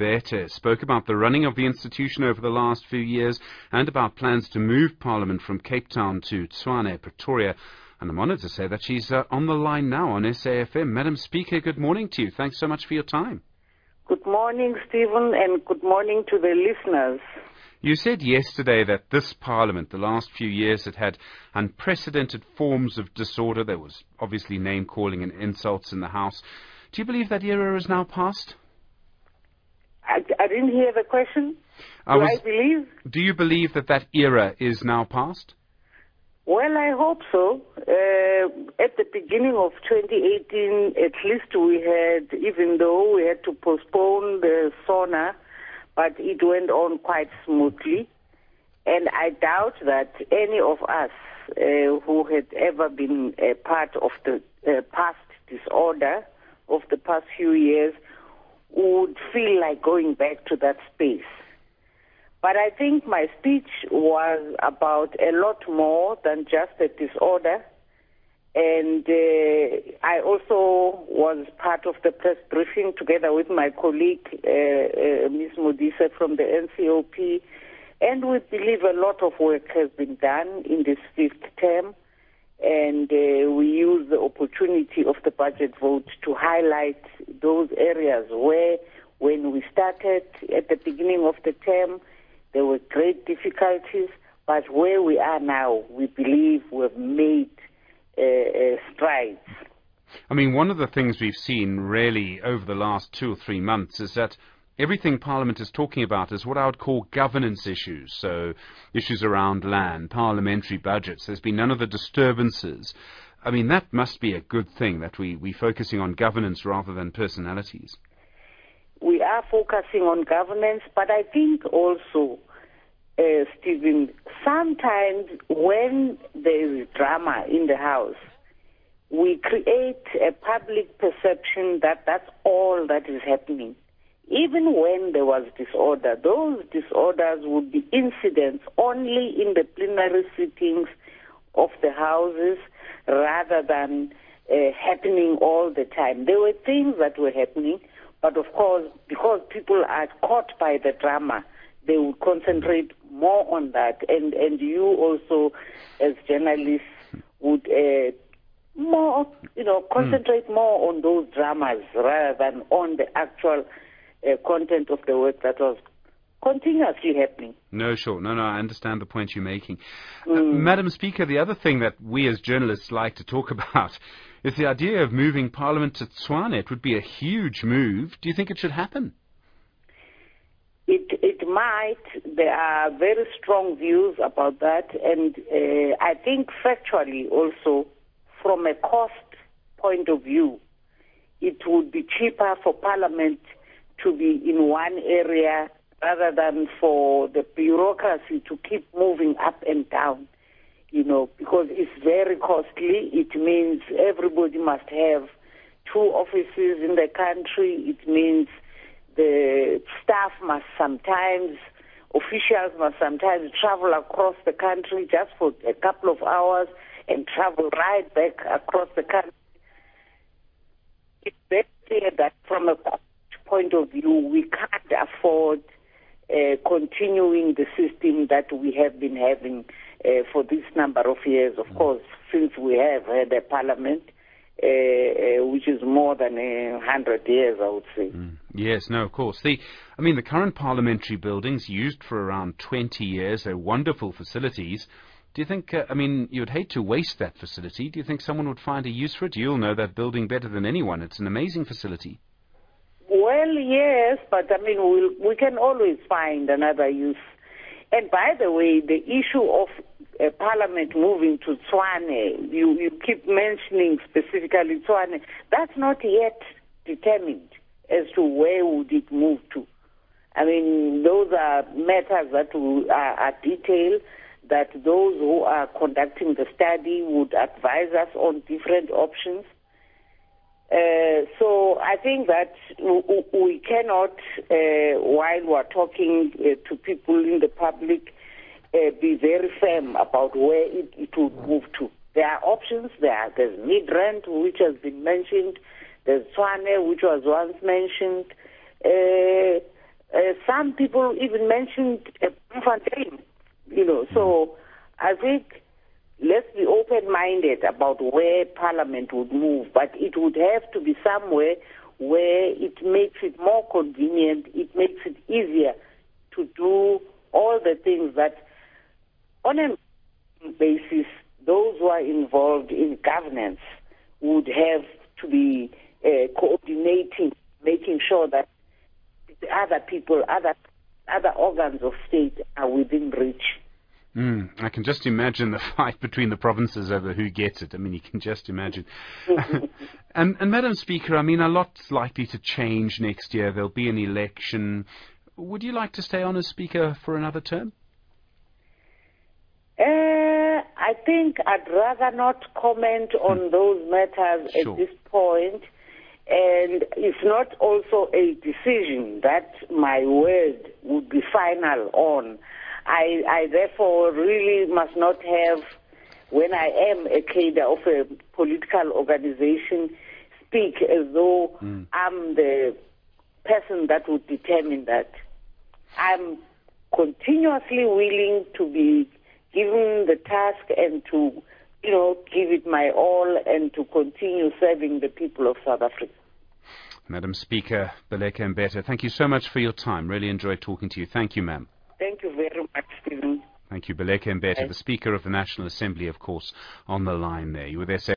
Bete spoke about the running of the institution over the last few years and about plans to move Parliament from Cape Town to Tshwane, Pretoria. And I'm honoured to say that she's on the line now on SAFM. Madam Speaker, good morning to you. Thanks so much for your time. Good morning, Stephen, and good morning to the listeners. You said yesterday that this Parliament, the last few years, had unprecedented forms of disorder. There was obviously name-calling and insults in the House. Do you believe that era is now past? I didn't hear the question. Do you believe that era is now past? Well, I hope so. At the beginning of 2018, at least we had, even though we had to postpone the SONA, but it went on quite smoothly. And I doubt that any of us who had ever been a part of the past disorder of the past few years would feel like going back to that space. But I think my speech was about a lot more than just a disorder. And I also was part of the press briefing together with my colleague, Ms. Modise from the NCOP. And we believe a lot of work has been done in this fifth term. And we use the opportunity of the budget vote to highlight those areas where, when we started at the beginning of the term, there were great difficulties. But where we are now, we believe we've made strides. I mean, one of the things we've seen really over the last 2 or 3 months is that everything Parliament is talking about is what I would call governance issues. So issues around land, parliamentary budgets. There's been none of the disturbances. I mean, that must be a good thing, that we're focusing on governance rather than personalities. We are focusing on governance, but I think also, Stephen, sometimes when there is drama in the House, we create a public perception that that's all that is happening. Even when there was disorder, those disorders would be incidents only in the plenary sittings of the houses rather than happening all the time. There were things that were happening, but of course, because people are caught by the drama, they would concentrate more on that. And you also, as journalists, would concentrate more on those dramas rather than on the actual content of the work that was continuously happening. No, sure. No, I understand the point you're making. Madam Speaker, the other thing that we as journalists like to talk about is the idea of moving Parliament to Tshwane. It would be a huge move. Do you think it should happen? It might. There are very strong views about that. And I think factually also, from a cost point of view, it would be cheaper for Parliament to be in one area rather than for the bureaucracy to keep moving up and down, because it's very costly. It means everybody must have 2 offices in the country. It means the officials must sometimes travel across the country just for a couple of hours and travel right back across the country. It's very clear that from a point of view, we can't afford continuing the system that we have been having for this number of years, of course, since we have had a parliament, which is more than 100 years, I would say. Yes, no, of course. The current parliamentary buildings used for around 20 years, they're wonderful facilities. Do you think, you'd hate to waste that facility. Do you think someone would find a use for it? You'll know that building better than anyone. It's an amazing facility. Well, yes, but we can always find another use. And by the way, the issue of Parliament moving to Tshwane, you keep mentioning specifically Tshwane, that's not yet determined as to where would it move to. Those are matters that are detailed, that those who are conducting the study would advise us on different options. So I think that we cannot, while we're talking to people in the public, be very firm about where it would move to. There are options. There's Midrand, which has been mentioned. There's Tshwane, which was once mentioned. some people even mentioned Bloemfontein, So I think let's be open-minded about where Parliament would move, but it would have to be somewhere where it makes it more convenient, it makes it easier to do all the things that, on a basis, those who are involved in governance would have to be coordinating, making sure that other people, other organs of state are within reach. I can just imagine the fight between the provinces over who gets it. I mean, you can just imagine. and Madam Speaker, I mean, a lot's likely to change next year. There'll be an election. Would you like to stay on as Speaker for another term? I think I'd rather not comment on those matters Sure. at this point. And it's not also a decision that my word would be final on. I therefore really must not have, when I am a cadre of a political organization, speak as though I'm the person that would determine that. I'm continuously willing to be given the task and to, give it my all and to continue serving the people of South Africa. Madam Speaker, Baleka Mbete, thank you so much for your time. Really enjoyed talking to you. Thank you, ma'am. Thank you very much, Stephen. Thank you, Baleka Mbete, the Speaker of the National Assembly, of course, on the line there. You were there.